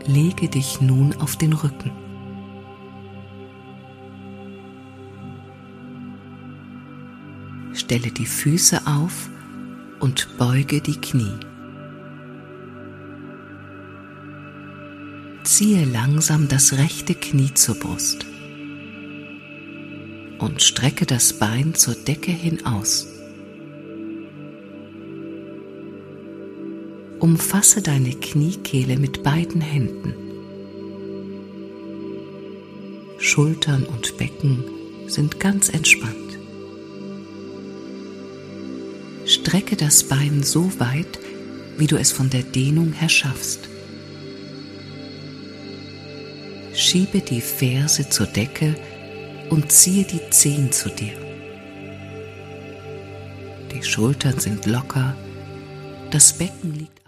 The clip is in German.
Lege dich nun auf den Rücken. Stelle die Füße auf und beuge die Knie. Ziehe langsam das rechte Knie zur Brust und strecke das Bein zur Decke hin aus. Umfasse deine Kniekehle mit beiden Händen. Schultern und Becken sind ganz entspannt. Strecke das Bein so weit, wie du es von der Dehnung her schaffst. Schiebe die Ferse zur Decke und ziehe die Zehen zu dir. Die Schultern sind locker, das Becken liegt